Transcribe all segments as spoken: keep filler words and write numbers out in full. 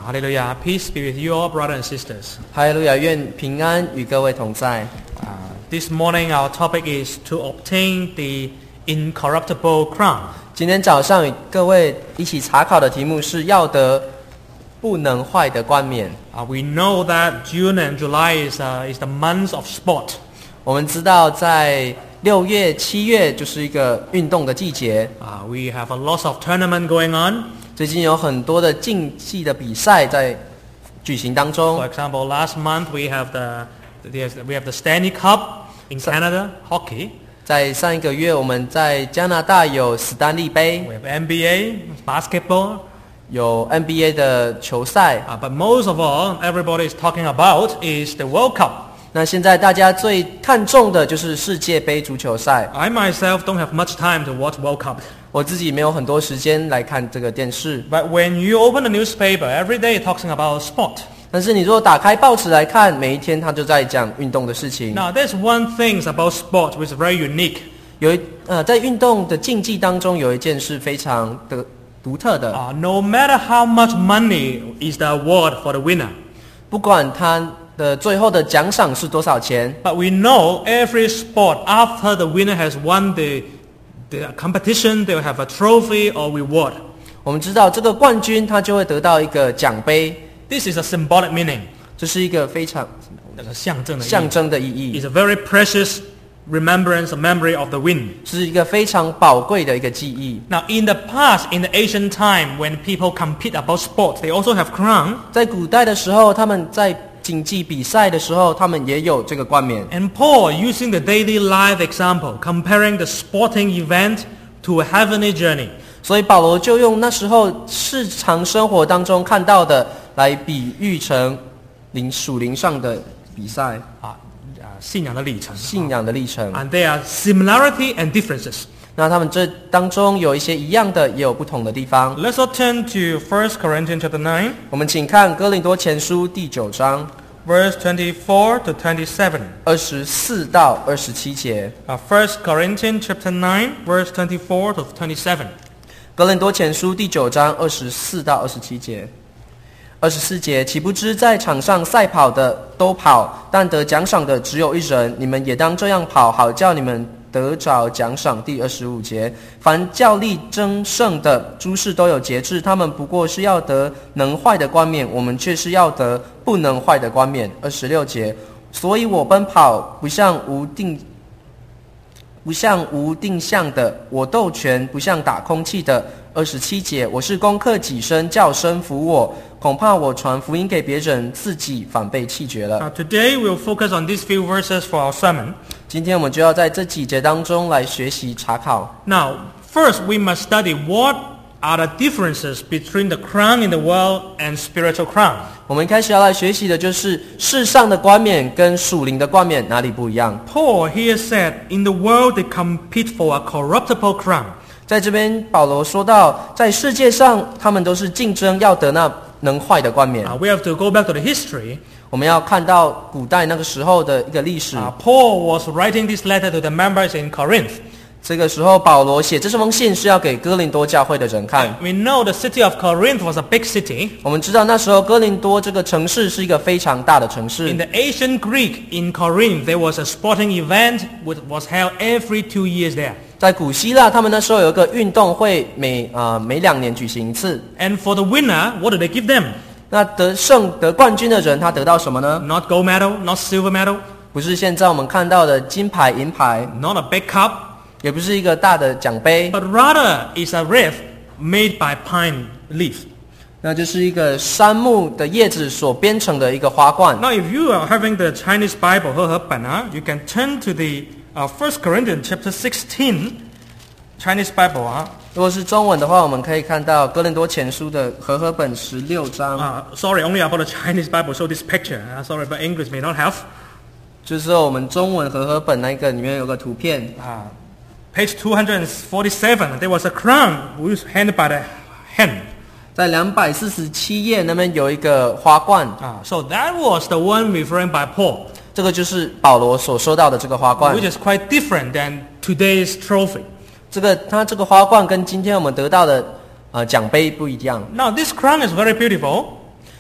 Hallelujah. Peace be with you all, brothers and sisters. 哈利路亚，愿平安与各位同在。 Uh, this morning our topic is to obtain the incorruptible crown. 今天早上与各位一起查考的题目是要得不能坏的冠冕。 Uh, we know that June and July is, uh, is the months of sport. 我们知道在六月、七月就是一个运动的季节。 Uh, we have a lot of tournament going on. 最近有很多的竞技的比赛在举行当中。 For example, last month we have the, the we have the Stanley Cup in Canada hockey. 在上一个月，我们在加拿大有史丹利杯， We have N B A basketball. 有 N B A 的球赛。 Uh, but most of all, everybody is talking about is the World Cup. 那现在大家最看重的就是世界杯足球赛。 I myself don't have much time to watch World Cup. 我自己没有很多时间来看这个电视， But when you open the newspaper, every day talking about sport. 但是你如果打开报纸来看，每一天他就在讲运动的事情。 Now, there's one thing about sport which is very unique. 有一呃，在运动的竞技当中，有一件是非常的独特的。 Uh, no matter how much money is the award for the winner. 不管他的最后的奖赏是多少钱， But we know every sport, after the winner has won the, the competition, they will have a trophy or reward. 我们知道这个冠军他就会得到一个奖杯， This is a symbolic meaning. 这是一个非常象征的意义。 象征的意义， It's a very precious remembrance, a memory of the win. 是一个非常宝贵的一个记忆。 Now, in the past, in the ancient time, when people compete about sports, they also have crown. 在古代的时候，他们在竞技比赛的时候，他们也有这个冠冕。 And Paul, using the daily life example, comparing the sporting event to a heavenly journey. 所以保罗就用那时候日常生活当中看到的来比喻成灵属灵上的比赛， 啊，信仰的历程。 信仰的历程。 And there are similarity and differences. 那他们这当中有一些一样的，也有不同的地方。 Let's all turn to First Corinthians chapter nine, 我们请看哥林多前书第九章 verse twenty-four to twenty-seven. 二十四到二十七节。 Uh, First Corinthians chapter nine, verse twenty-four to twenty-seven. 哥林多前书第九章二十四到二十七节。二十四节，岂不知在场上赛跑的都跑，但得奖赏的只有一人，你们也当这样跑，好叫你们得着奖赏。第二十五节，凡较力争胜的诸事都有节制，他们不过是要得能坏的冠冕，我们却是要得不能坏的冠冕。二十六节，所以我奔跑不像无定不像无定向的，我斗拳不像打空气的。二十七节，我是攻克己身，叫身服我，恐怕我传福音给别人，自己反被弃绝了。 Now today we'll focus on these few verses for our sermon. 今天我们就要在这几节当中来学习查考。 Now, first we must study what are the differences between the crown in the world and spiritual crown. 我们一开始要来学习的就是世上的冠冕跟属灵的冠冕哪里不一样。 Paul here said, in the world they compete for a corruptible crown. 在这边保罗说到，在世界上他们都是竞争要得那能坏的冠冕。 Uh, we have to go back to the history. 我们要看到古代那个时候的一个历史。 Uh, Paul was writing this letter to the members in Corinth. 这个时候保罗写这封信是要给哥林多教会的人看。 We know the city of Corinth was a big city. 我们知道那时候哥林多这个城市是一个非常大的城市。 In the ancient Greek in Corinth, there was a sporting event which was held every two years there. 在古希腊，他们那时候有一个运动会，每呃每两年举行一次。 And for the winner, what do they give them? 那得胜得冠军的人，他得到什么呢？ Not gold medal, not silver medal, 不是现在我们看到的金牌、银牌， not a big cup, 也不是一个大的奖杯， but rather is a wreath made by pine leaf. 那就是一个杉木的叶子所编成的一个花冠。 Now, if you are having the Chinese Bible, 和合本啊, you can turn to the uh, First Corinthians chapter sixteen, Chinese Bible 啊。 如果是中文的话，我们可以看到哥林多前书的和合本十六章。 Uh, sorry, only about the Chinese Bible show this picture. Uh, sorry, but English may not have. 就是说我们中文和合本那个里面有个图片。 Uh, page two forty-seven, there was a crown which was handed by the hen. 在两百四十七页那边有一个花冠。 Uh, so that was the one referring by Paul. 这个就是保罗所说到的这个花冠。 Which is quite different than today's trophy. 这个它这个花冠跟今天我们得到的呃奖杯不一样。 Now, this crown is very beautiful.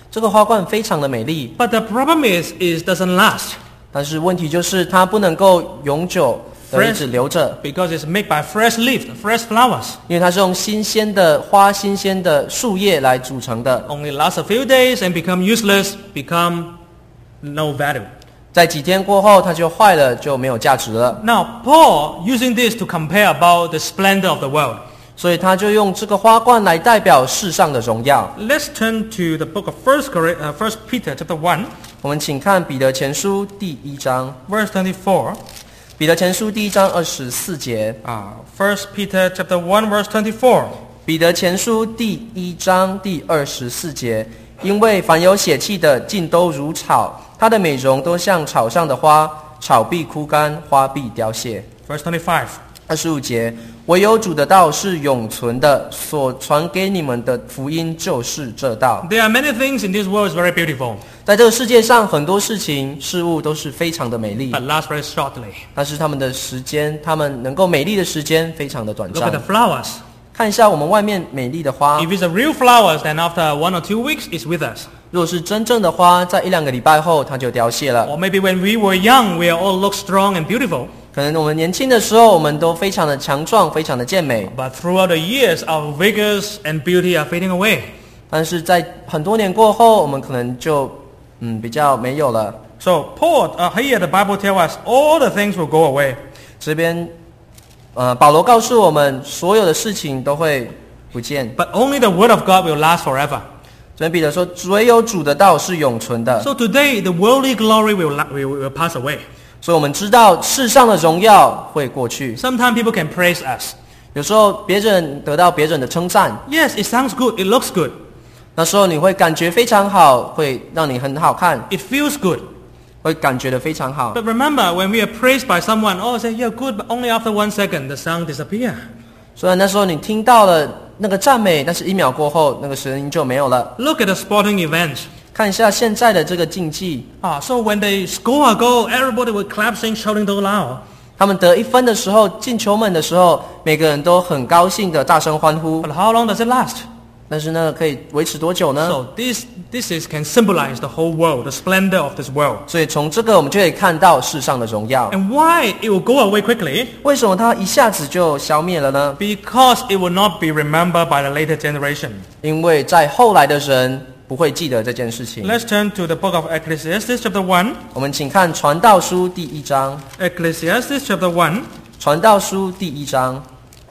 这个花冠非常的美丽， But the problem is, it doesn't last 但是问题就是它不能够永久的一直留着， because it's made by fresh leaves, fresh flowers. 因为它是用新鲜的花、新鲜的树叶来组成的， Only lasts a few days and become useless, become no value. 在几天过后它就坏了，就没有价值了。 Now, Paul using this to compare about the splendor of the world. 所以他就用这个花冠来代表世上的荣耀。 Let's turn to the book of First uh, First Peter chapter one, 我们请看彼得前书第一章， verse twenty-four. 彼得前书第一章二十四节。 Uh, First Peter chapter one, verse twenty-four. 彼得前书第一章第二十四节，因为凡有血气的，尽都如草，它的美容都像草上的花，草必枯干，花必凋谢。 Verse twenty-five. 二十五节，唯有主的道是永存的，所传给你们的福音就是这道。 There are many things in this world is very beautiful, 在这个世界上，很多事情事物都是非常的美丽， but last very shortly. 但是他们的时间，他们能够美丽的时间非常的短 Look at the 暂。 flowers. 看一下我们外面美丽的花， If it's a real flowers, then after one or two weeks, it's with us. 如果是真正的花，在一两个礼拜后它就凋谢了。 Or maybe when we were young, we all look strong and beautiful. 可能我们年轻的时候，我们都非常的强壮，非常的健美， But throughout the years, our vigors and beauty are fading away. 但是在很多年过后，我们可能就嗯比较没有了。 So Paul, uh, here the Bible tells us all the things will go away. 这边，呃，保罗告诉我们，所有的事情都会不见。 But only the word of God will last forever. 这边彼得说，唯有主的道是永存的。 So today, the worldly glory will, la- will, will pass away. 所以我们知道世上的荣耀会过去。 Sometimes people can praise us. 有时候别人得到别人的称赞， Yes, it sounds good. It looks good. 那时候你会感觉非常好，会让你很好看， It feels good. 会感觉得非常好。 But remember, when we are praised by someone, oh, say, you're good, but only after one second, the sound disappears. 虽然那时候你听到了那个赞美，但是一秒过后，那个声音就没有了。 Look at the sporting events. 看一下现在的这个竞技， Ah, so when they score a goal, everybody will clap, sing, shouting so loud. 他们得一分的时候，进球门的时候，每个人都很高兴的大声欢呼。 But how long does it last? 但是呢，可以维持多久呢？ So this this is can symbolize the whole world, the splendor of this world. 所以从这个我们就可以看到世上的荣耀。 And why it will go away quickly? 为什么它一下子就消灭了呢？ Because it will not be remembered by the later generation. 因为在后来的人不会记得这件事情。 Let's turn to the book of Ecclesiastes chapter one. 我们请看传道书第一章， Ecclesiastes chapter one, 传道书第一章，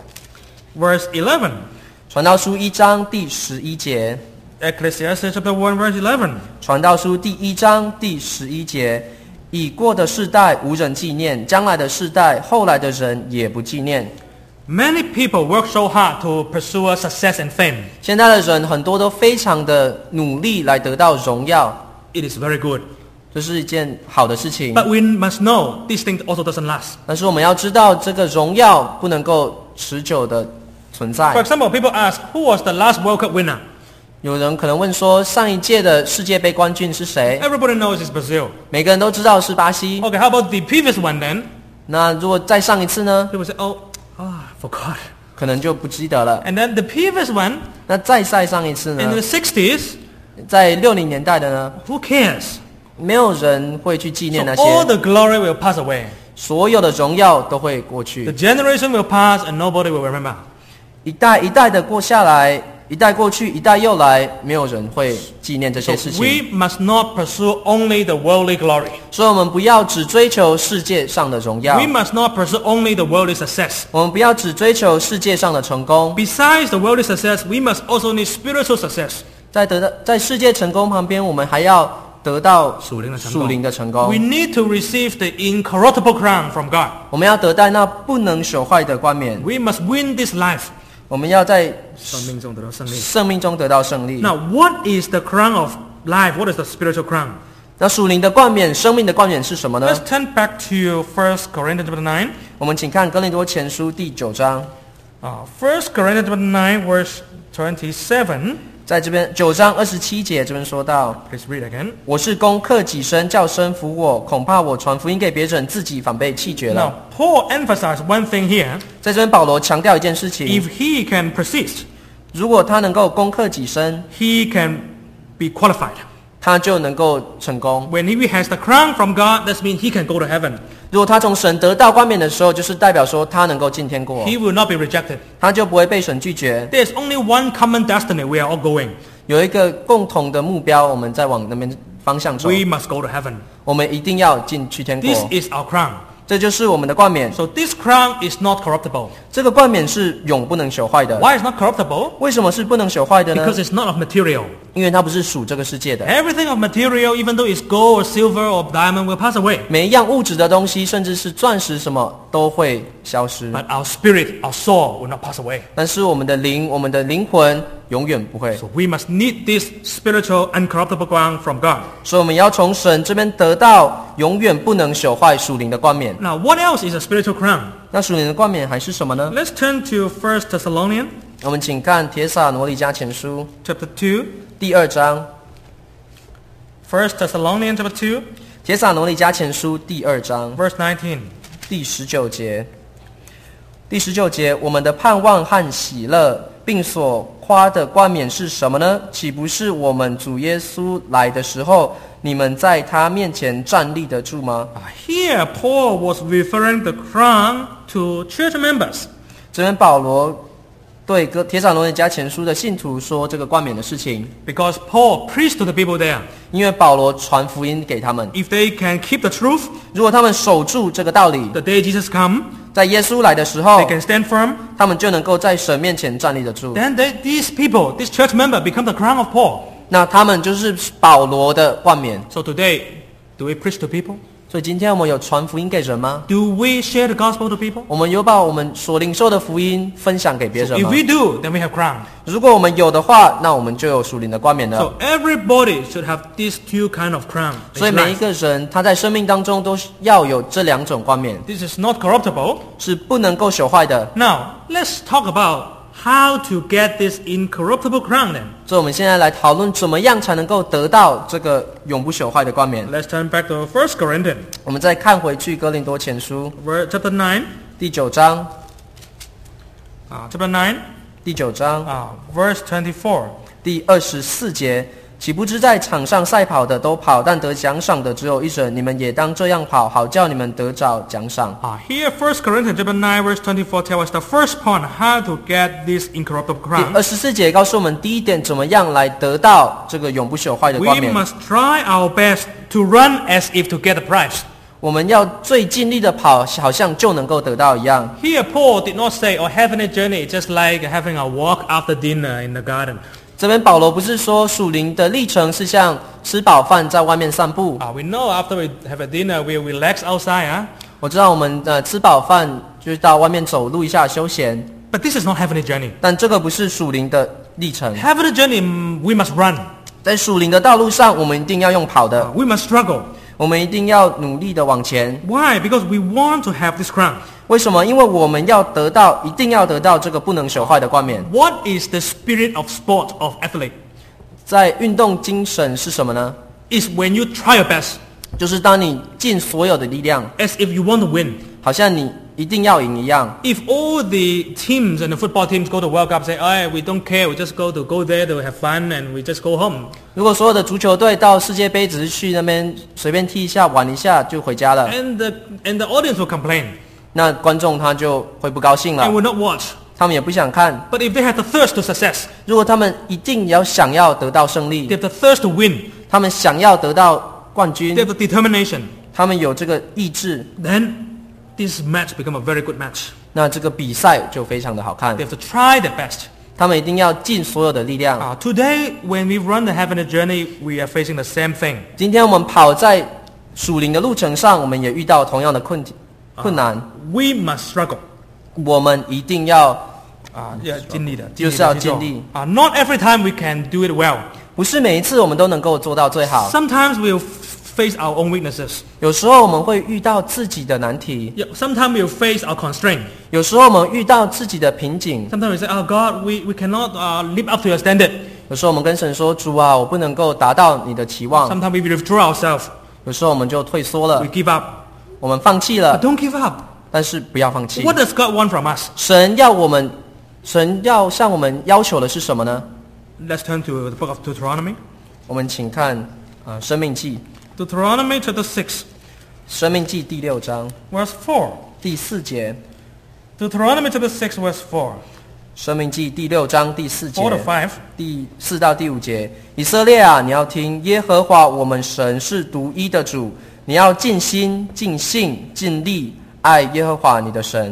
verse eleven. 传道书一章第十一节， Ecclesiastes chapter one, verse eleven. 传道书第一章第十一节，已过的世代无人纪念，将来的世代后来的人也不纪念。 Many people work so hard to pursue success and fame. 现在的人很多都非常的努力来得到荣耀， It is very good. 这是一件好的事情。 But we must know this thing also doesn't last. 但是我们要知道，这个荣耀不能够持久的存 For 在。 example, people ask, who was the last World Cup winner? 有人可能问说，上一届的世界杯冠军是谁？ Everybody knows it's Brazil. 每个人都知道是巴西。 Okay, how about the previous one then? 那如果再上一次呢？ People say, oh, ah, forgot. 可能就不记得了。 And then the previous one 那再再上一次 in 呢 the？sixties, 在六零年代的呢？ who cares? 没有人会去纪 So 念那 all 些， the glory will pass away. 所有的荣耀都会过 The 去， generation will pass and nobody will remember. 一代一代的过下来，一代过去，一代又来，没有人会纪念这 So 些事情。 we must not pursue only the worldly glory. 所以，我们不要只追求世界上的荣耀， We must not pursue only the worldly success. 我们不要只追求世界上的成功。 Besides the worldly success, we must also need spiritual success. 在得到在世界成功旁边，我们还要得到属灵的成功。 属灵的成 We 功。 need to receive the incorruptible crown from God. 我们要得到那不能朽坏的冠冕。 We must win this life. 我们要在生命中得到胜利。 生命中得到胜利。 Now, what is the crown of life? What is the spiritual crown? 那属灵的冠冕，生命的冠冕是什么呢 Let's？ turn back to First Corinthians chapter nine. 我们请看哥林多前书第九章， Uh, First Corinthians chapter nine, verse twenty-seven. 在这边九章二十七节这边说到。 Please read again. 我是攻克己身，叫身服我，恐怕我传福音给别人，自己反被弃绝 Now, 了。 Paul emphasized one thing here. 在这边保罗强调一件事情： If he can persist, 如果他能够攻克己身， he can be qualified. 他就能够成功。 When he has the crown from God, that means he can go to heaven. 如果他从神得到冠冕的时候，就是代表说他能够进天国， He will not be rejected. 他就不会被神拒绝。 There's only one common destiny we are all going. 有一个共同的目标，我们在往那边方向走， We must go to heaven. 我们一定要进去天国。 This is our crown. 这就是我们的冠冕。 So this crown is not corruptible. 这个冠冕是永不能朽坏的。 Why is not corruptible? 为什么是不能朽坏的呢？ Because it's not of material. 因为它不是属这个世界的。 Everything of material, even though it's gold or silver or diamond, will pass away. 每一样物质的东西，甚至是钻石什么，都会消失。 But our spirit, our soul will not pass away. 但是我们的灵，我们的灵魂永远不会。 So we must need this spiritual uncorruptible crown from God. 所以我们要从神这边得到永远不能朽坏属灵的冠冕。 Now, what else is a spiritual crown? 那属灵的冠冕还是什么呢？ Let's turn to First Thessalonians 我们请看帖撒罗尼迦前书 chapter two. 第二章。 First Thessalonians chapter two, 帖撒罗尼迦前书第二章 verse nineteen. 第十九节。第十九节，我们的盼望和喜乐，并所夸的冠冕是什么呢？岂不是我们主耶稣来的时候，你们在他面前站立得住吗？ Here, Paul was referring the crown to church members. 这边保罗对哥帖撒罗尼迦前书的信徒说这个冠冕的事情， Because Paul preached to the people there. 因为保罗传福音给他们， If they can keep the truth, 如果他们守住这个道理， the day Jesus comes, 在耶稣来的时候 they，can stand firm. 他们就能够在神面前站立得住。 Then they, these people, this church member, become the crown of Paul. 那他们就是保罗的冠冕。 So today, do we preach to people? 所以今天我们有传福音给人吗？ Do we share the gospel to people? 我们有把我们所领受的福音分享给别人 If 吗？ we do, then we have crown. 如果我们有的话，那我们就有属灵的冠冕了。 So everybody should have these two kind of crown. in 所以 his 每一 life. 个人他在生命当中都要有这两种冠冕， This is not corruptible. 是不能够朽坏的。 Now, let's talk about how to get this incorruptible crown then. 所以我们现在来讨论怎么样才能够得到这个永不朽坏的冠冕。 Let's turn back to First Corinthians, 我们再看回去哥林多前书 verse- chapter nine. 第九章， Uh, chapter nine, 第九章 uh, verse twenty-four. 第二十四节，岂不知在场上赛跑的都跑，但得奖赏的只有一人。你们也当这样跑，好叫你们得着奖赏。 Uh, here, First Corinthians chapter nine, verse twenty-four tells us the first point how to get this incorruptible 第 crown. 二十四节告诉我们，第一点怎么样来得到这个永不朽坏的 We 冠冕。 must try our best to run as if to get the prize. 我们要最尽力的跑，好像就能够得到一样。 Here, Paul did not say, "Oh, having a journey is just like having a walk after dinner in the garden." 这边保罗不是说属灵的历程是像吃饱饭在外面散步。 Uh, we know after we have a dinner, we relax outside. Huh? 我知道我们呃吃饱饭就是到外面走路一下休闲， But this is not having a journey. 但这个不是属灵的历程。 Having a journey, mm, we must run. 在属灵的道路上，我们一定要用跑的 Uh,，we must struggle. 我们一定要努力的往前。 Why? Because we want to have this crown. 为什么？因为我们要得到，一定要得到这个不能朽坏的冠冕。 What is the spirit of sport of athlete? 在运动精神是什么呢？ Is when you try your best, 就是当你尽所有的力量， as if you want to win. 好像你一定要赢一样。 If all the teams and the football teams go to World Cup, say, "Oh, we don't care. We just go to go there to have fun, and we just go home." 如果所有的足球队到世界杯只是去那边随便踢一下、玩一下就回家了， And the and the audience will complain 那观众他就会不高兴 and 了， will not watch. 他们也不想看。 But if they have the thirst to success, 如果他们一定要想要得到胜 they 利， have the thirst to win, 他们想要得到冠 they 军， have the determination, 他们有这个意志， then this match become a very good match. 那这个比赛就非常的好看 They。have to try their best. 他们一定要尽所有的力量。 Uh, today, when we run the heavenly journey, we are facing the same thing. 今天我们跑在属灵的路程上，我们也遇到同样的困困难， We must struggle. 我们一定要 Uh, yeah, 尽力的， 就是要尽力。 Uh, not every time we can do it well. 不是每一次我们都能够做到最好。 Sometimes we'll face our own weaknesses. 有时候我们会遇到自己的难题， Yeah, sometimes we'll face our constraint. 有时候我们遇到自己的瓶颈， Sometimes we say, "Oh God, we, we cannot uh, live up to your standard." 有时候我们跟神说：“主啊，我不能够达到你的期望。 Sometimes we withdraw ourselves. ” 有时候我们就退缩了 We，give up. 我们放弃 But 了。 don't give up. 但是不要放弃。 What does God want from us? 神要我们，神要向我们要求的是什么呢？ Let's turn to the book of Deuteronomy. 我们请看呃生命记， Deuteronomy chapter six, 生命记第六章 verse four. 第四节， Deuteronomy chapter six, verse four. 生命记第六章第四节 four to five. 第四到第五节，以色列啊，你要听，耶和华我们神是独一的主，你要尽心、尽性、尽力爱耶和华你的神。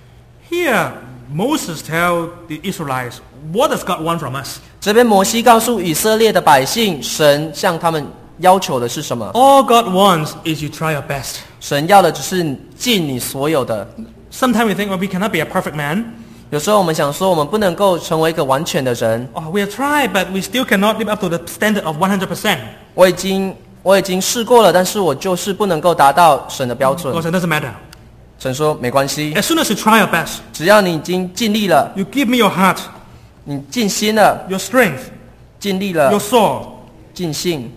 Here, Moses tells the Israelites, what does God want from us? 这边摩西告诉以色列的百姓，神向他们要求的是什么？ All God wants is you try your best. 神要的只是尽你所有的。 Sometimes we think, well, we cannot be a perfect man. 有时候我们想说，我们不能够成为一个完全的人。 Oh, we have tried, but we still cannot live up to the standard of one hundred percent. 我已经我已经试过了，但是我就是不能够达到神的标准。 God said, it doesn't matter. 神说没关系， As soon as you try your best, 只要你已经尽力了， you give me your heart, 你尽心了， your strength, 尽力 your 了， soul. 尽兴，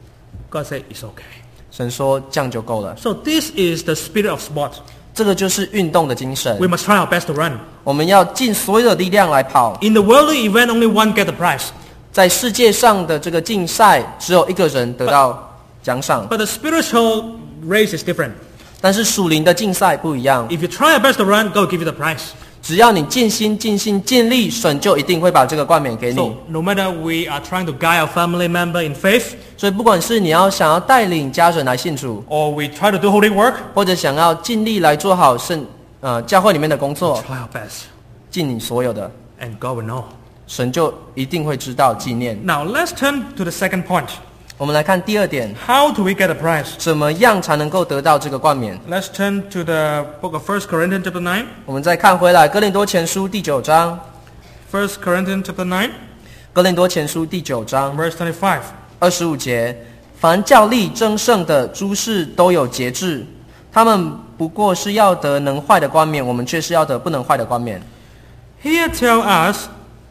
God said, it's okay. 神说这样就够了。 So this is the spirit of sport. 这个就是运动的精神 We。must try our best to run. 我们要尽所有的力量来跑。 In the worldly event, only one get the prize. 在世界上的这个竞赛，只有一个人得到奖赏， But the spiritual race is different. 但是属灵的竞赛不一样。 If you try your best to run, God will give you the prize. 只要你尽心、尽心、尽力，神就一定会把这个冠冕给你。 So no matter we are trying to guide our family member in faith, 所以，不管是你要想要带领家人来信主， or we try to do holy work, 或者想要尽力来做好圣呃教会里面的工作， try our best, 尽你所有的， and God will know. 神就一定会知道纪念。 Now let's turn to the second point. 我们来看第二点， How do we get a prize? 怎么样才能够得到这个冠冕？ Let's turn to the book of First Corinthians chapter nine. 我们再看回来，哥林多前书第九章， First Corinthians chapter nine, 哥林多前书第九章 verse twenty-five. 二十五节，凡较力争胜的诸事都有节制，他们不过是要得能坏的冠冕，我们却是要得不能坏的冠冕。 Here tell us,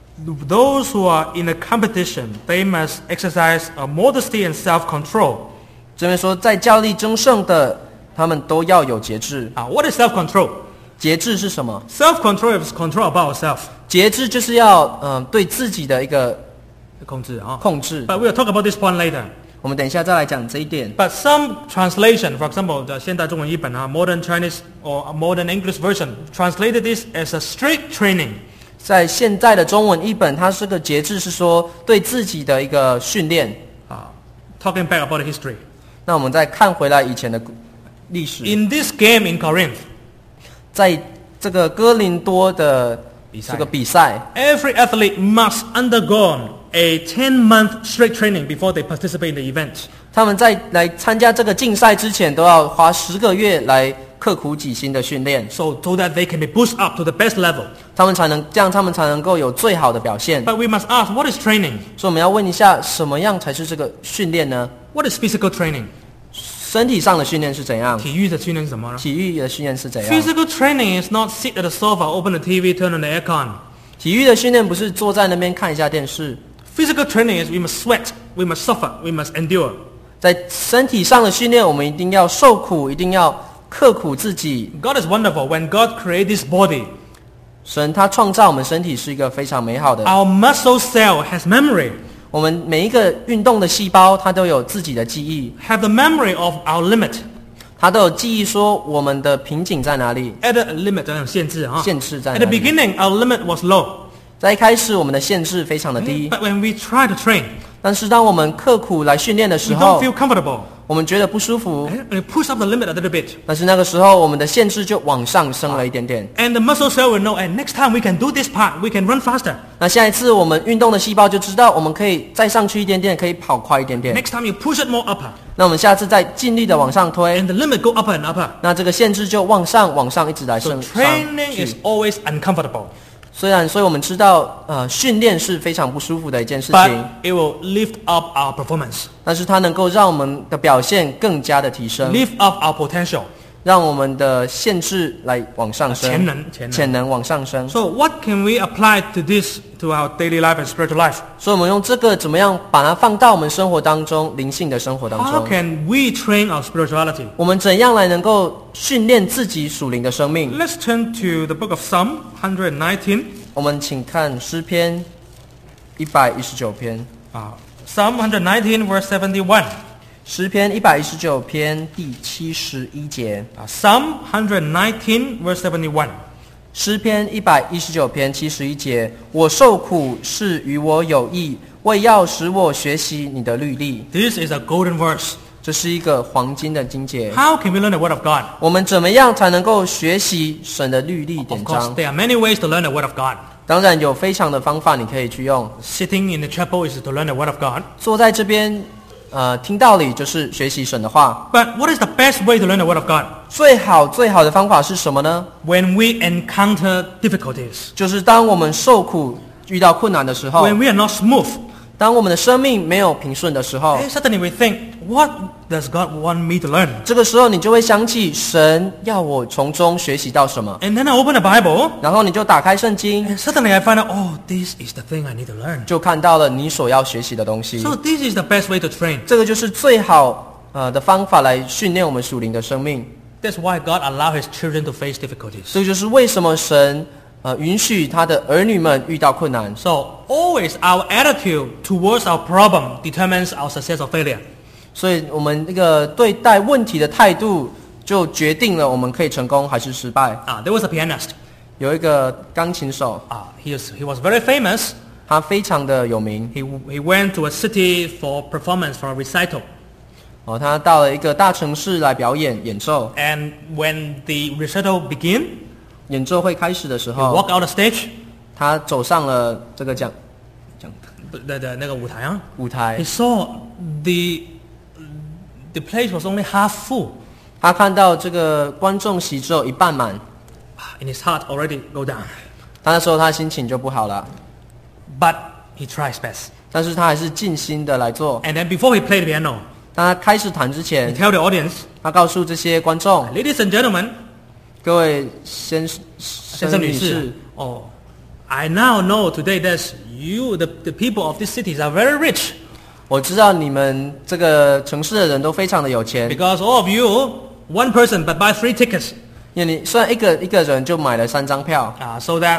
those who are in a competition, they must exercise a modesty and self-control. 这边说，在较力争胜的，他们都要有节制。 Uh, what is self-control? 节制是什么？ Self-control is control about ourselves. 节制就是要嗯、呃、对自己的一个控制啊。 控制。 But we'll talk about this point later. 我们等一下再来讲这一点。 But some translation, for example, the 现代中文译本啊 modern Chinese or modern English version, translated this as a strict training. 在现在的中文译本，它这个节制是说对自己的一个训练。 Uh, talking back about the history. 那我们再看回来以前的历史， In this game in Corinth, 在这个哥林多的这个比赛， every athlete must undergo a ten-month strict training before they participate in the event. 他们在来参加这个竞赛之前，都要花十个月来刻苦己心的训练， So, so that they can be pushed up to the best level. 他们才能这样，他们才能够有最好的表现。 But we must ask, what is training? 所以我们要问一下，什么样才是这个训练呢？ What is physical training? 身体上的训练是怎样？ 体育的训练是什么呢？ 体育的训练是怎样？ Physical training is not sit at the sofa, open the T V, turn on the aircon. 体育的训练不是坐在那边看一下电视， Physical training is we must sweat, we must suffer, we must endure. 在身体上的训练，我们一定要受苦，一定要刻苦自己。 God is wonderful. When God created this body, 神他创造我们身体是一个非常美好的， our muscle cell has memory, 我们每一个运动的细胞，它都有自己的记忆， have the memory of our limit. 它都有记忆说我们的瓶颈在哪里， At the limit, 这样限制啊。 限制在 At 哪 the 里。 beginning, our limit was low. 在一开始，我们的限制非常的低， But when we try to train, 但是当我们刻苦来训练的 we 时 don't 候， feel comfortable. 我们觉得不舒服， And we push up the limit a little bit. 但是那个时候我们的限制就往上升了一点点。 And the muscle cell will know, and next time we can do this part, we can run faster. 那下一次我们运动的细胞就知道，我们可以再上去一点点，可以跑快一点点。 Next time you push it more upper, 那我们下次再尽力的往上推， and the limit go upper and upper. 那这个限制就往上往上一直来 So 升上 training is 去。 always uncomfortable, 虽然，所以我们知道，呃，训练是非常不舒服的一件事 but 情， it will lift up our performance, 但是它能够让我们的表现更加的提升， lift up our potential. 让我们的限制来往上升， 潜能潜能潜能往上升。 So what can we apply to this to our daily life and spiritual life? 所以，我们用这个怎么样把它放到我们生活当中、灵性的生活当 How 中？ can we train our spirituality? 我们怎样来能够训练自己属灵的生命？ Let's turn to the book of Psalm one nineteen. 我们请看诗篇一百一十九篇， Uh, Psalm one nineteen, verse seventy-one. 诗篇一百一十九篇第七十一节。 Uh, Psalm one nineteen, verse seventy-one. 诗篇一百一十九篇七十一节，我受苦是与我有益，为要使我学习你的律例。 This is a golden verse. 这是一个黄金的经节。 How can we learn the Word of God? 我们怎么样才能够学习神的律例 Of 典 course, 章？ there are many ways to learn the Word of God. 当然有非常的方法你可以去用。 Sitting in the chapel is to learn the Word of God. 坐在这边，呃，听道理就是学习神的话。 But what is the best way to learn the Word of God? 最好最好的方法是什么呢？ When we encounter difficulties. 就是当我们受苦、遇到困难的时候， When we are not smooth. 当我们的生命没有平顺的时候， Hey, suddenly we think, what does God want me to learn? 这个时候你就会想起神要我从中学习到什么， And then I open the Bible, 然后你就打开圣经， and suddenly I find out, oh, this is the thing I need to learn. 就看到了你所要学习的东西。 So this is the best way to train. 这个就是最好呃的方法来训练我们属灵的生命。 That's why God allows His children to face difficulties. 这就是为什么神呃允许他的儿女们遇到困难。 So always our attitude towards our problem determines our success or failure. 所以我们这个对待问题的态度，就决定了我们可以成功还是失败。 Ah, there was a pianist. 有一个钢琴手， Ah, he was he was very famous. 他非常的有名。 He he went to a city for performance for a recital. 哦，他到了一个大城市来表演演奏。 And when the recital began, 演奏会开始的时 he 候， walked out the stage, 他走上了这个讲讲 the, the, 那个舞台啊。 舞台 He，saw the the place was only half full. 他看到这个观众席只有一半满， And his heart already go down. 他那时候他心情就不好了。 But he tries best. 但是他还是尽心的来做。 And then before he played the piano, 当他开始弹之 he 前， tell the audience, 他告诉这些观众， ladies and gentlemen, 各位先先生女士, 士， oh, I now know today that you, the, the people of these cities are very rich 我知道你们这个城市的人都非常的有钱， because all of you, one person but buy three tickets, 因为你虽然一个一个人就买了三张票， uh, so that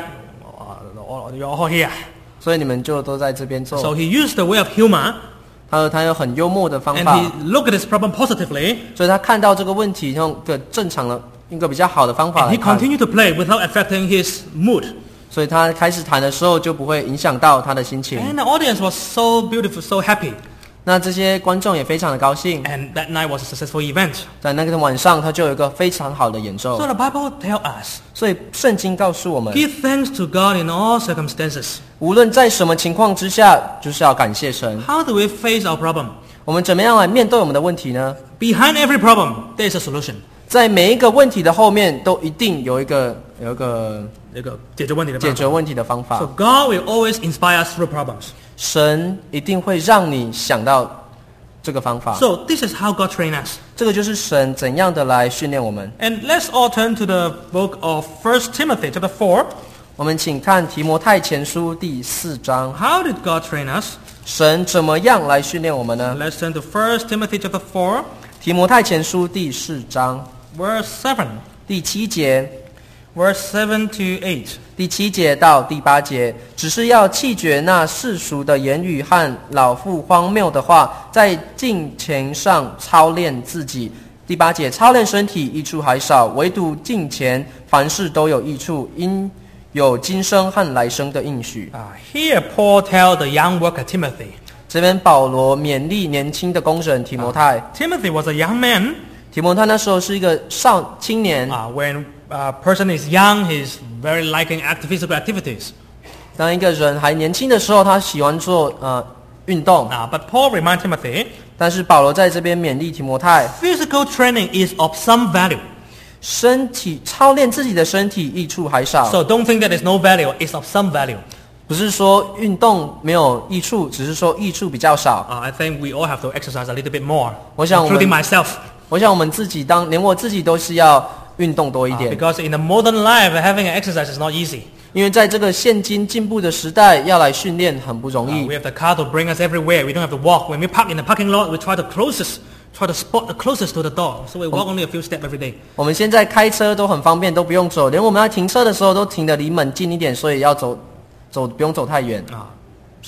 uh, you're all here. 所以你们就都在这边 So 做。 he used the way of humor, 他说他有很幽默的方 and 法， he looked at this problem positively, 所以他看到这个问题用一个正常的一个比较好的方法 and 来 he 看， continued to play without affecting his mood. 所以他开始弹的时候就不会影响到他的心情。 And the audience was so beautiful, so happy. 那这些观众也非常的高兴， And that night was a successful event. 在那个晚上他就有一个非常好的演奏 So。the Bible tells us, 所以圣经告诉我们， give thanks to God in all circumstances. 无论在什么情况之下，就是要感谢神。 How do we face our problem? 我们怎么样来面对我们的问题呢？ Behind every problem, there is a solution. 在每一个问题的后面，都一定有一个有一个这个解决问题的解办法。 决问题的方 So 法。 God will always inspire us through problems. 神一定会让你想到这个方法。 So this is how God trains us. 这个就是神怎样的来训练我们。 And let's all turn to the book of First Timothy chapter four. 我们请看提摩太前书第四章， How did God train us? 神怎么样来训练我们呢？ Let's turn to First Timothy chapter four, 提摩太前书第四章 verse seven. 第七节， Verse seven to eight. 第七节到第八节，只是要弃绝那世俗的言语和老妇荒谬的话，在敬虔上操练自己。第八节，操练身体益处还少，唯独敬虔，凡事都有益处，因有今生和来生的应许。 Uh, here Paul tells the young worker Timothy. 这边保罗勉励年轻的工人提摩太， Timothy was a young man. 提摩太那时候是一个少青年。 Uh, when a person is young, he's very liking active physical activities. 当一个人还年轻的时候，他喜欢做呃运动。 Uh, but Paul reminds Timothy, 但是保罗在这边勉励提摩太， physical training is of some value. 身体操练自己的身体益处还少， So don't think that there's no value. It's of some value. 不是说运动没有益处，只是说益处比较少。 Uh, I think we all have to exercise a little bit more, 我想我们 including myself. 我想我们自己当连我自己都是要运动多一 Uh, 点， because in the modern life, having an exercise is not easy. 因为在这个现今进步的时代，要来训练很不容 Uh, 易 we。have the car to bring us everywhere. We don't have to walk. When we park in the parking lot, we try the closest, try to spot the closest to the door. So we walk only a few steps every day. 我们现在开车都很方便，都不用走，连我们要停车的时候都停得离门近一点，所以要走走不用走太远。 Uh, so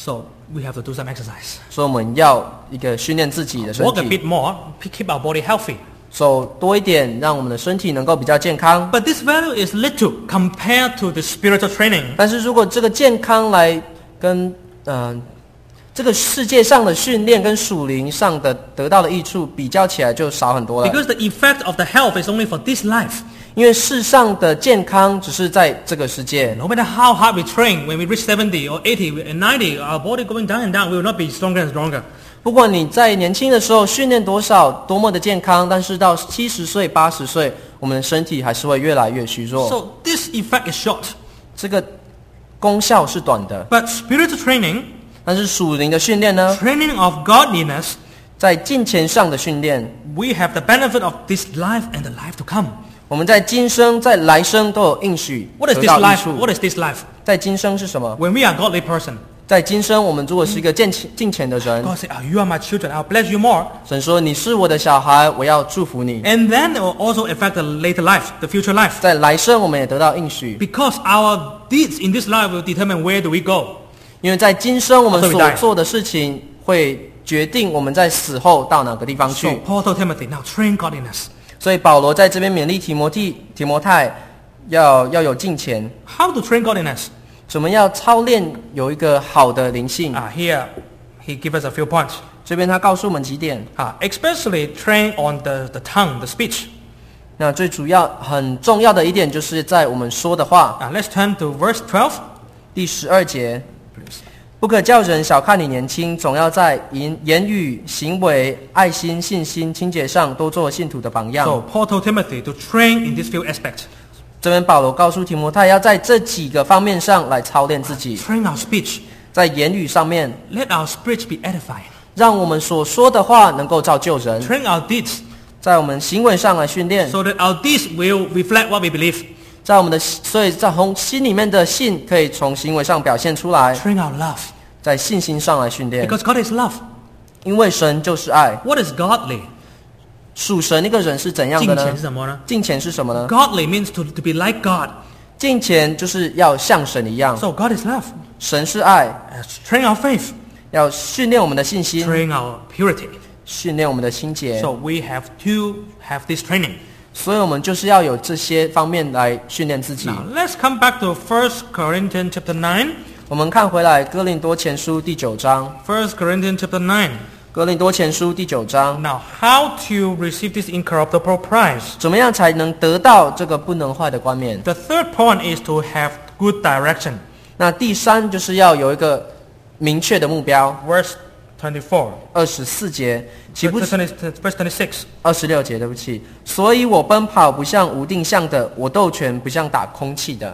we have to do some exercise. 所以我们要一个训练自己的身 Walk a 体， bit more, keep our body healthy. 走多一点，让我们的身体能够比较健康。 But this value is little compared to the spiritual training. 但是如果这个健康来跟嗯、呃、这个世界上的训练跟属灵上的得到的益处比较起来就少很多了。 Because the effect of the health is only for this life. 因为世上的健康只是在这个世界， No matter how hard we train, when we reach seventy or eighty and ninety, our body going down and down, we will not be stronger and stronger. 不管你在年轻的时候训练多少，多么的健康，但是到七十岁、八十岁，我们的身体还是会越来越虚弱。 So this effect is short. 这个功效是短的， But spiritual training, 但是属灵的训练呢， training of godliness, 在金钱上的训练， we have the benefit of this life and the life to come. 我们在今生、在来生都有应许 What is 得 this 到益 life? 处。 What is this life? 在今生是什么？ When we are a godly person, 在今生，我们如果是一个敬虔敬虔的人， God said, oh, you are my children, I'll bless you more. 神说你是我的小孩，我要祝福你。 And then it will also affect the later life, the future life. 在来生，我们也得到应许， Because our deeds in this life will determine where do we go. 因为在今生我们 After we 所 die. 做的事情会决定我们在死後到哪个地方 So 去。 Paul told Timothy, now train godliness. 所以保罗在这边勉励提摩替、提摩太要要有敬虔， How to train godliness? 怎么要操练有一个好的灵性。 Ah, here, he gives us a few points. 这边他告诉我们几点。 Ah, especially train on the, the tongue, the speech. 那最主要很重要的一点就是在我们说的话。 Ah, let's turn to verse twelve. 第十二节，不可叫人小看你年轻，总要在言言语、行为、爱心、信心、清洁上都做信徒的榜样。 So Paul told Timothy to train in these few aspects. 这边保罗告诉提摩太，要在这几个方面上来操练自己， Train our speech. 在言语上面， Let our speech be edifying. 让我们所说的话能够造就人； Train our deeds 在我们行为上来训练， so that our deeds will reflect what we believe. 在我们的所以在从心里面的信可以从行为上表现出来， Train our love. 在信心上来训练。 Because God is love. 因为神就是爱， What is godly? 属神那个人是怎样的敬呢？ 虔是什么呢？ 敬虔是什么呢？ Godly means to, to be like God. 敬虔就是要像神一样， So God is love. 神是爱， Uh, train our faith. 要训练我们的信心， Train our purity. 训练我们的清洁。 So we have to have this training. 所以我们就是要有这些方面来训练自己。 Now let's come back to First Corinthians chapter nine. 我们看回来哥林多前书第九章， First Corinthians chapter nine. 哥林多前书第九章， Now how to receive this incorruptible prize? 怎么样才能得到这个不能坏的冠冕？ The third point is to have good direction. 那第三就是要有一个明确的目标。 Verse twenty-four. 二十四节，岂不 Verse twenty-six. 二十六节，对不起。所以我奔跑不像无定向的，我斗拳不像打空气的。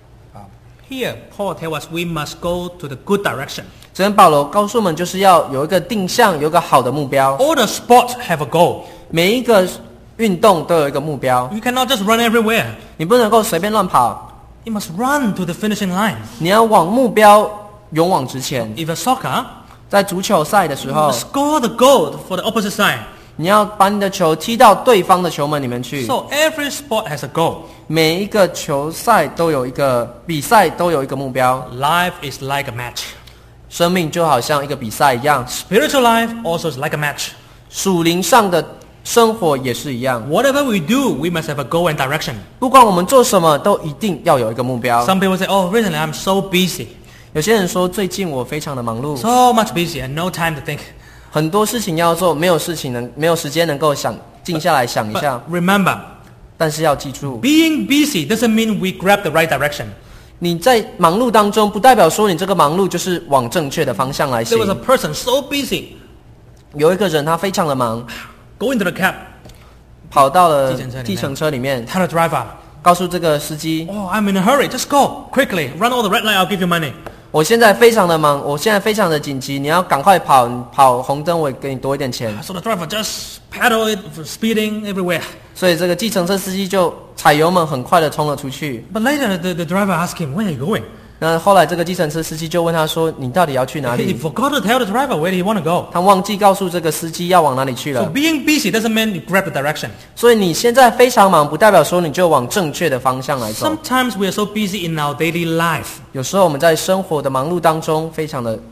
Here, Paul tells us we must go to the good direction. 这边保罗告诉我们，就是要有一个定向，有一个好的目标。 All the sports have a goal. 每一个运动都有一个目标， You cannot just run everywhere. 你不能够随便乱跑， You must run to the finishing line. 你要往目标勇往直前。 If a soccer, 在足球赛的时 you 候， must score the goal for the opposite side. 你要把你的球踢到对方的球门里面去。 So every sport has a goal. 每一个球赛都有一个比赛，都有一个目标。 Life is like a match. 生命就好像一个比赛一样， Spiritual life also is like a match. 属灵上的生活也是一样。 Whatever we do, we must have a goal and direction. 不管我们做什么，都一定要有一个目标。 Some people say, oh, recently I'm so busy. 有些人说，最近我非常的忙碌， So much busy and no time to think. 很多事情要做，没有事情能没有时间能够想静下来想一下。 But remember, 但是要记住， being busy doesn't mean we grab the right direction. 你在忙碌当中，不代表说你这个忙碌就是往正确的方向来 There 行 was。a person so busy, 有一个人他非常的忙， go into the cab, 跑到了计程车里面计程车里面， tell the driver, 告诉这个司机 oh, I'm in a hurry, just go, quickly, run all the red light, I'll give you money.：“ 我现在非常的忙，我现在非常的紧急，你要赶快跑，跑红灯，我给你多一点钱。 So the driver just pedal it, speeding everywhere. ” 所以这个计程车司机就踩油门，很快的冲了出去。 But later, the, the driver asked him, where are you going? 那后来这个计程车司机就问他说：“你到底要去哪 He 里 forgot to tell the driver where he want to go.？” 他忘记告诉这个司机要往哪里去 So 了。 being busy doesn't mean you grab the direction. 所以你现在非常忙，不代表说你就往正确的方向来走。 Sometimes we are so busy in our daily life. 有时候我们在生活的忙碌当中，非常的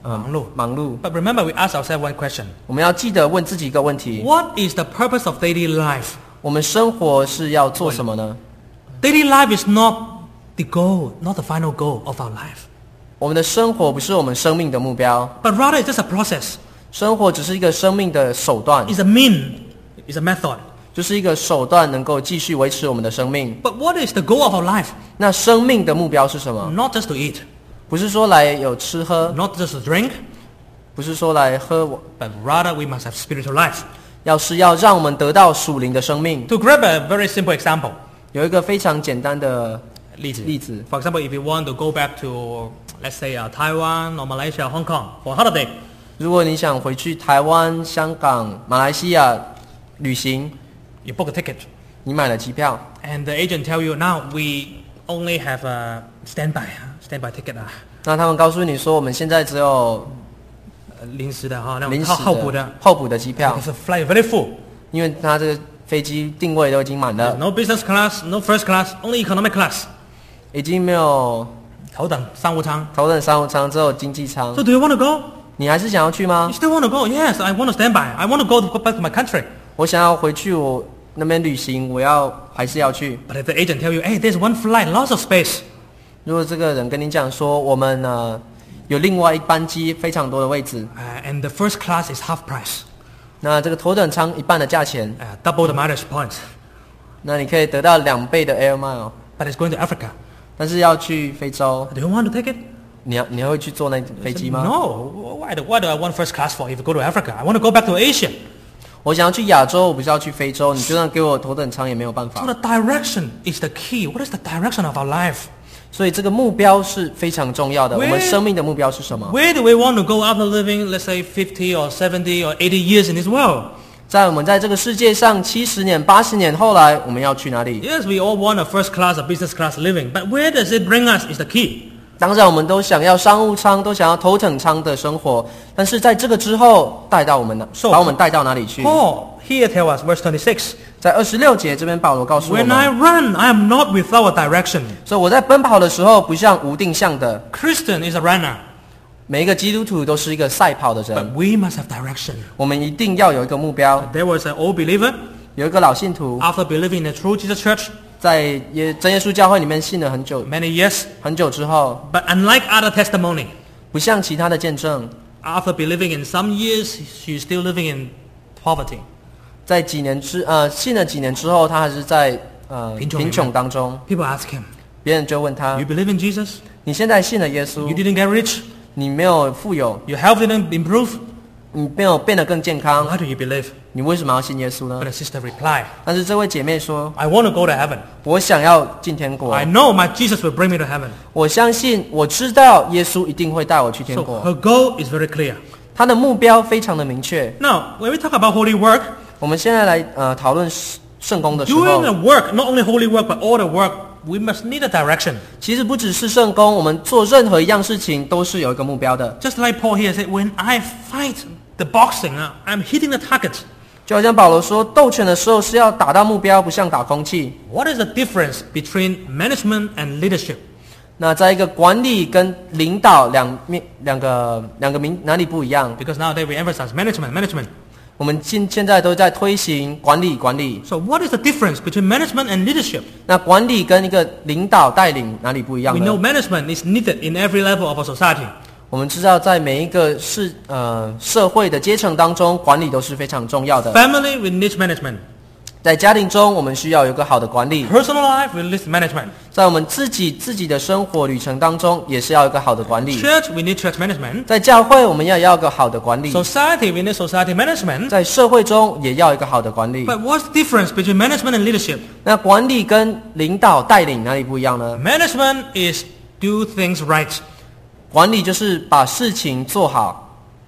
忙碌。 忙碌。 But remember, we ask ourselves one question. 我们要记得问自己一个问题： What is the purpose of daily life? 我们生活是要做什么呢？ Daily life is not the goal, not the final goal of our life. 我们的生活不是我们生命的目标， But rather, it's just a process. 生活只是一个生命的手段， It's a mean. It's a method. 就是一个手段，能够继续维持我们的生命。 But what is the goal of our life? 那生命的目标是什么？ Not just to eat, 不是说来有吃喝， not just to drink, 不是说来喝， but rather we must have spiritual life. 要是要让我们得到属灵的生命。 To grab a very simple example, 有一个非常简单的例子。 例子， For example, if you want to go back to, let's say, uh, Taiwan or Malaysia or Hong Kong for a holiday, 如果你想回去台湾、香港、马来西亚旅行， you book a ticket, 你买了机票， and the agent tell you, now we only have a standby, uh, standby ticket. Uh, 那他们告诉你说，我们现在只有临时的哈，那种临时候补的， 的候补的机票， because the flight very full. 因为它这个飞机定位都已经满了， No business class, no first class, only economic class. 已经没有头等商务舱。 头等商务舱，只有经济舱 So。do you want to go? 你还是想要去吗 You？still want to go? Yes, I want to stand by. I want to go, to go back to my country. 我想要回去我那边旅行，我要还是要去。 But if the agent tell you, hey, there's one flight, lots of space. 如果这个人跟你讲说，我们呢有另外一班机，非常多的位置， Uh, and the first class is half price, 那这个头等舱一半的价钱， uh, double the mileage points. 那你可以得到两倍的 air mile， But it's going to Africa. 但是要去非洲， Do you want to take it? 你要你还会去坐那飞机吗？ No. Why do, why do I want first class for if you go to Africa? I want to go back to Asia. 我想要去亚洲，我不是要去非洲，你就算给我头等舱也没有办 So 法。 the direction is the key. What is the direction of our life? 所以这个目标是非常重要的。我 Where- 们生命的目标是什么？ Where do we want to go after living, let's say, fifty or seventy or eighty years in this world? 在我们在这个世界上七十年、八十年后来，我们要去哪里？ Yes, we all want a first class or business class living, but where does it bring us is the key. 当然，我们都想要商务舱，都想要头等舱的生活，但是在这个之后，带到我们哪， So- 把我们带到哪里去？ Paul here tell us, verse twenty-six, 在二十六节这边，保罗告诉我 when I 们， run, I am not without a direction. 所以我在奔跑的时候，不像无定向的。 Christian is a runner, 每一个基督徒都是一个赛跑的 but 人， we must have direction. 我们一定要有一个目标。 There was an old believer, 有一个老信徒 after believing in the true Jesus church 在耶真耶稣教会里面信了很久 many years, 很久之后， but unlike other testimony, 不像其他的见证， after believing in some years, she's still living in poverty. 在几年之呃信了几年之后，他还是在呃贫穷贫穷当中。 People ask him, 别人就问他 you：“ believe in Jesus? 你现在信了耶 You 稣， didn't get rich? 你没有富有， Your health didn't improve? 你没有变得更健康， Why do you believe?” 你为什么要信耶稣呢 But the sister replied, 但是这位姐妹说 I want to go to heaven. 我想要进天国 I，know my Jesus will bring me to heaven. 我相信我知道耶稣一定会带我去天 So 国。 her goal is very clear. 他的目标非常的明确。 Now, when we talk about holy work, 我们现在来呃讨论圣工的时 doing 候 the，work, not only holy work, but all the work, we must need a direction. 其实不只是圣工，我们做任何一样事情都是有一个目标的。 Just like Paul here said, when I fight the boxing, uh, I'm hitting the target. 就好像保罗说，斗拳的时候是要打到目标，不像打空气。 What is the difference between management and leadership? 那在一个管理跟领导两面两个两个名哪里不一样？ Because nowadays we emphasize management, management. 我们现现在都在推行管理管理。 So what is the difference between management and leadership? 那管理跟一个领导带领哪里不一样 We know 呢？ management is needed in every level of a society. 我们知道，在每一个是呃社会的阶层当中，管理都是非常重要的。 Family, we need management. 在家庭中，我们需要有一个好的管理； Personal life, we need management. 在我们自己自己的生活旅程当中，也是要有一个好的管理。 Church, we need church management. 在教会，我们要要有一个好的管理； Society, we need society management. 在社会中，也要有一个好的管理。 But what's the difference between management and leadership? 那管理跟领导带领哪里不一样呢？ Management is do things right. 管理就是把事情做好。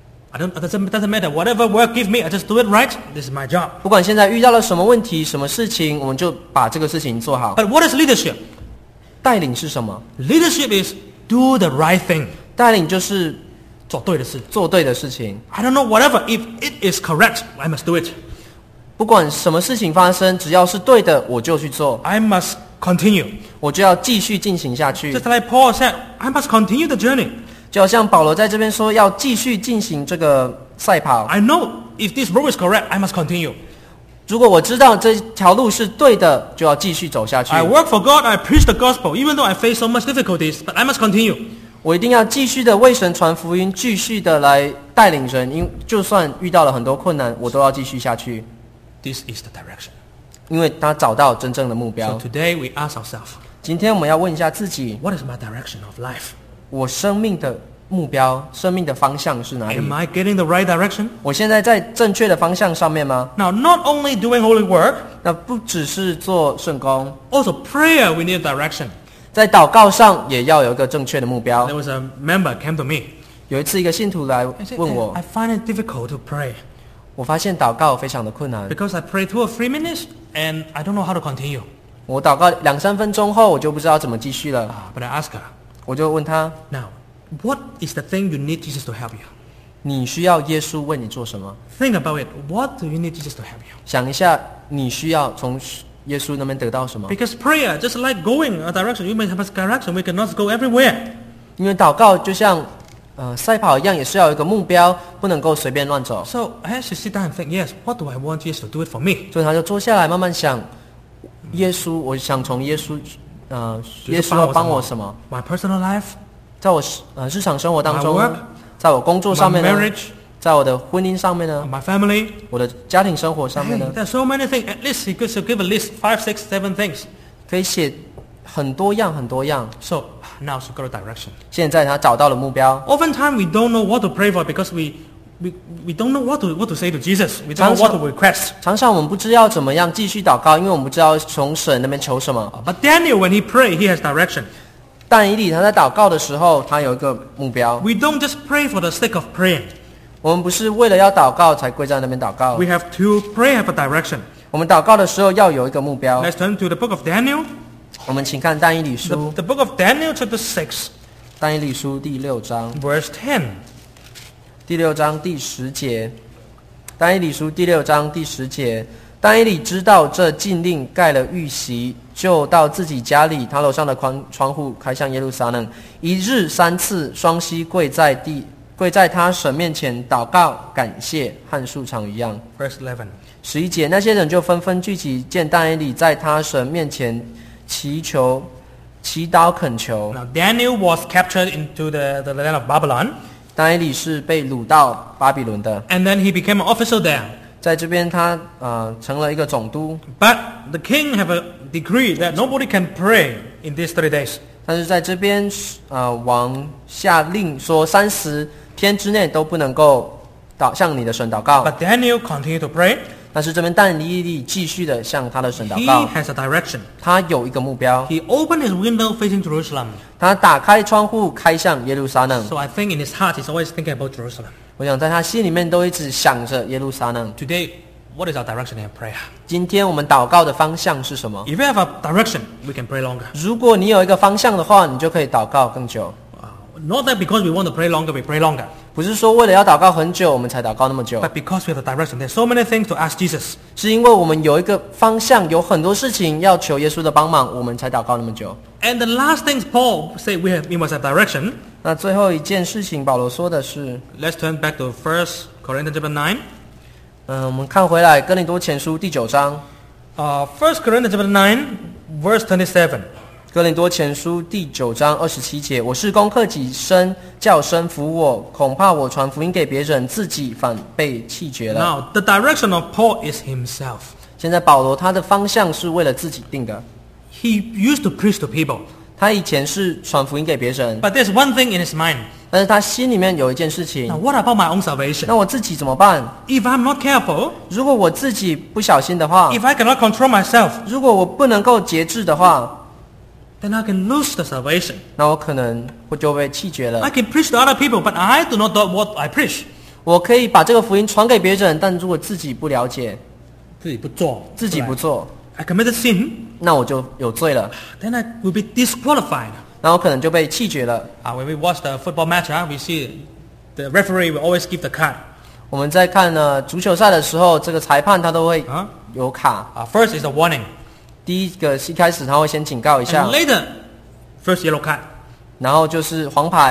I don't, it doesn't, doesn't matter. Whatever work give me, I just do it right. This is my job. 不管现在遇到了什么问题、什么事情，我们就把这个事情做好。 But what is leadership? 带领是什么？ Leadership is do the right thing. 带领就是做对的事。 做对的事情。 I don't know, whatever. If it is correct, I must do it. 不管什么事情发生，只要是对的，我就去做， I must continue. 我就要继续进行下去。 Just like Paul said, I must continue the journey. 就好像保罗在这边说要继续进行这个赛跑。 I know if this road is correct, I must continue. 如果我知道这条路是对的，就要继续走下去。 I work for God, I preach the gospel, even though I face so much difficulties, but I must continue. 我一定要继续的为神传福音，继续的来带领人，因就算遇到了很多困难，我都要继续下去。 This is the direction. 因为他找到真正的目标。 So today we ask ourselves, 今天我们要问一下自己， what is my direction of life? 我生命的目标、生命的方向是哪里？ Am I getting the right direction? 我现在在正确的方向上面吗？ Now, not only doing holy work, 那不只是做圣工， also prayer we need direction. 在祷告上也要有一个正确的目标 There。was a member came to me. 有一次，一个信徒来 I said, 问我 I，find it difficult to pray 我发现祷告非常的困难。 because I pray two or three minutes and I don't know how to continue. 我祷告两三分钟后，我就不知道怎么继续了。 Uh, but I asked her, 我就问他， now, what is the thing you need Jesus to help you? 你需要耶稣为你做什么？ Think about it. What do you need Jesus to help you? 想一下，你需要从耶稣那边得到什么？ Because prayer, just like going a direction, you may have a direction, we cannot go everywhere. 因为祷告就像呃赛跑一样，也是要有一个目标，不能够随便乱走。 So I had to sit down and think, yes, what do I want Jesus to do it for me? 所以他就坐下来慢慢想，耶稣，我想从耶稣，呃，耶稣要帮我什么？ My personal life, 在我呃日常生活当 my 中 work, 呢，在我工作 my 上面呢， marriage, 在我的婚姻上面呢， my family. 我的家庭生活上面 Hey, 呢， there's so many things. At least he could so give a list, five, six, seven things. 可以写很多样很多样。 So now she got a direction. 现在他找到了目标。 Oftentimes we don't know what to pray for because we, we, we don't know what to, what to say to Jesus. We don't know what to request. 常常我们不知道怎么样继续祷告，因为我们不知道从神那边求什么。 But Daniel, when he prayed, he has direction. 但以理他在祷告的时候，他有一个目标。 We don't just pray for the sake of praying. 我们不是为了要祷告才跪在那边祷告。 We have to pray, have a direction. 我们祷告的时候要有一个目标。 Let's turn to the book of Daniel. 我们请看但以理 The, 书， the book of Daniel, chapter six, 但以理书第六章， verse ten. 第六章第十节。但以理书第六章第十节，但以理知道这禁令盖了玉玺，就到自己家里，他楼上的窗窗户开向耶路撒冷，一日三次双膝跪在地，跪在他神面前祷告感谢，和素常一样。 Verse eleven. 十一节，那些人就纷纷聚集，见但以理在他神面前祈求、祈祷恳求。 Now Daniel was captured into the, the land of Babylon, 但以理是被掳到巴比伦的， and then he became an officer there. 在这边他呃成了一个总督， But the king have a decree that nobody can pray in these thirty days. 但是在这边呃王下令说三十天之内都不能够祷向你的神祷告。 But Daniel continued to pray. 但是这边但以理继续的向他的神祷 He 告， has a direction. 他有一个目标， He opened his window facing Jerusalem. 他打开窗户开向耶路撒冷。 So I think in his heart he's always thinking about Jerusalem. 我想在他心里面都一直想着耶路撒冷。 Today, what is our direction in prayer? 今天我们祷告的方向是什么？ If you have a direction, we can pray longer. 如果你有一个方向的话，你就可以祷告更久。 Uh, not that because we want to pray longer, we pray longer. 不是说为了要祷告很久，我们才祷告那么久， But because we have a direction, there's so many things to ask Jesus. 是因为我们有一个方向，有很多事情要求耶稣的帮忙，我们才祷告那么久。 And the last things Paul said we, have, we must have direction. 那最后一件事情，保罗说的是， Let's turn back to First Corinthians chapter nine. 嗯、我们看回来哥林多前书第九章， Uh, First Corinthians chapter nine, verse twenty-seven. 哥林多前书第九章二十七节，我是攻克己身，叫身服我，恐怕我传福音给别人，自己反被弃绝了。 Now, the direction of Paul is himself. 现在保罗他的方向是为了自己定的， He used to preach to people. 他以前是传福音给别人， But there's one thing in his mind. 但是他心里面有一件事 Now, 情， what about my own salvation? 那我自己怎么办？ If I'm not careful, 如果我自己不小心的话， if I cannot control myself, 如果我不能够节制的话， then I can lose the salvation. 那我可能会就被弃绝 I 了。 can preach to other people, but I do not know what I preach. 我可以把这个福音传给别人，但如果自己不了解，自己不做， I committed sin, 那我就有罪了， then I will be disqualified. 然后可能就被弃绝了。 Uh, when we watch the football match, uh, we see the referee will always give the card. 我们在看呢足球赛的时候，这个裁判他都会 Huh? 有卡。 Uh, first is a warning, 第一个是一开始他会先警告一下 and，later, first yellow card. 然后就是黄牌，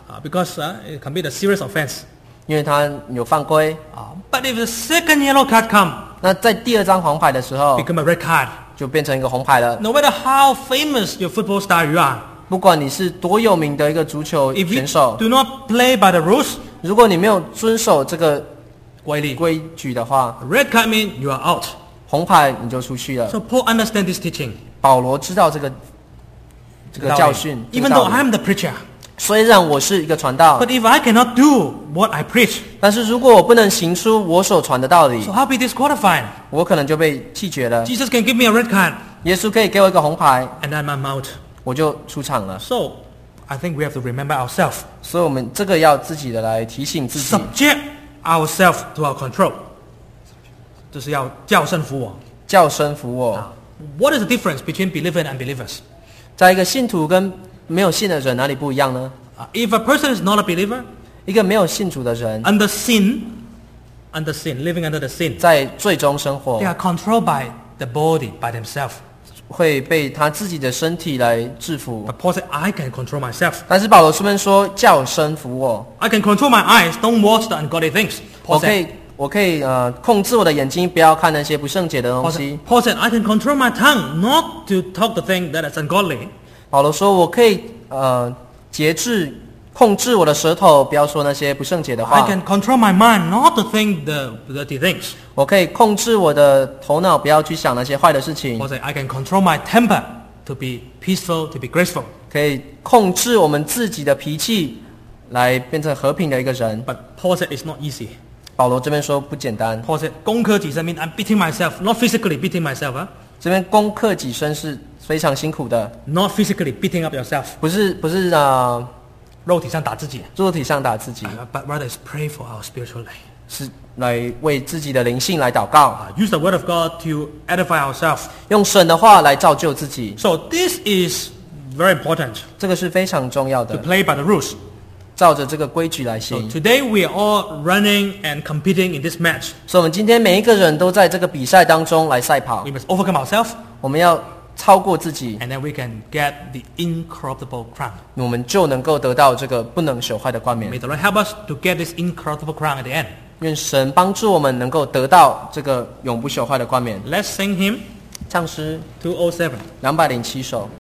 uh, because uh, it can be the serious offense. 因为他有犯规。 Uh, but if the second yellow card come, 那在第二张黄牌的时候， become a red card. 就变成一个红牌了。 No matter how famous your football star you are, 不管你是多有名的一个足球 if 选 you 手， do not play by the rules, 如果你没有遵守这个规律， 规矩的话， red card means you are out. 红牌你就出去了。 So Paul understands this teaching. 保罗知道这个这个教训，这个 Even 道 though 理 I am the preacher, 虽然我是一个传道， but if I cannot do what I preach, 但是如果我不能行出我所传的道理 so，how be disqualified? 我可能就被弃绝了。 Jesus can give me a red card, 耶稣可以给我一个红牌， and then I'm out. 我就出场了。 So I think we have to remember ourselves, 所以我们这个要自己的来提醒自己， subject ourselves to our control. 这是要叫声服我。 叫声服我。 What is the difference between believers and unbelievers? 在一个信徒跟没有信的人哪里不一样呢？ Uh, if a person is not a believer, 一个没有信主的人， under sin, under sin, living under the sin, 在最终生活 they are controlled by the body, by themselves. 会被他自己的身体来制服。 But Paul said, I can control myself. 但是保罗这边说叫声服我， I can control my eyes, don't watch the ungodly things. 我 Paul 可 said, 以我可以呃控制我的眼睛，不要看那些不圣洁的 Paul 东 said, 西。 Paul said, I can control my tongue not to talk the thing that is ungodly. 保罗说我可以呃节制控制我的舌头，不要说那些不圣洁的 I 话。 can control my mind not to think the dirty things. 我可以控制我的头脑，不要去想那些坏的事情 Paul。said, I can control my temper to be peaceful, to be graceful. 可以控制我们自己的脾气，来变成和平的一个人。 But Paul said it's not easy. 保罗这边说不简单， Paul said, 攻克己身 means I'm beating myself, not physically beating myself, huh? 这边攻克己身是非常辛苦的， Not physically beating up yourself. 不是不是啊， 肉体上打自己， 肉体上打自己， uh, but rather is pray for our spiritual life. 是来为自己的灵性来祷告， Uh, use the word of God to edify ourselves. 用神的话来造就自己， So this is very important 这个是非常重要 to 的。 play by the rules. 照着这个规矩来 So 行。 today we are all running and competing in this match. 所以，我们今天每一个人都在这个比赛当中来赛跑 We，must overcome ourselves, 我们要超过自己， and then we can get the incorruptible crown. 我们就能够得到这个不能朽坏的冠 May 冕。 the Lord help us to get this incorruptible crown at the end. 愿神帮助我们能够得到这个永不朽坏的冠冕。 Let's sing hymn 唱诗 two oh seven. 两百零七首。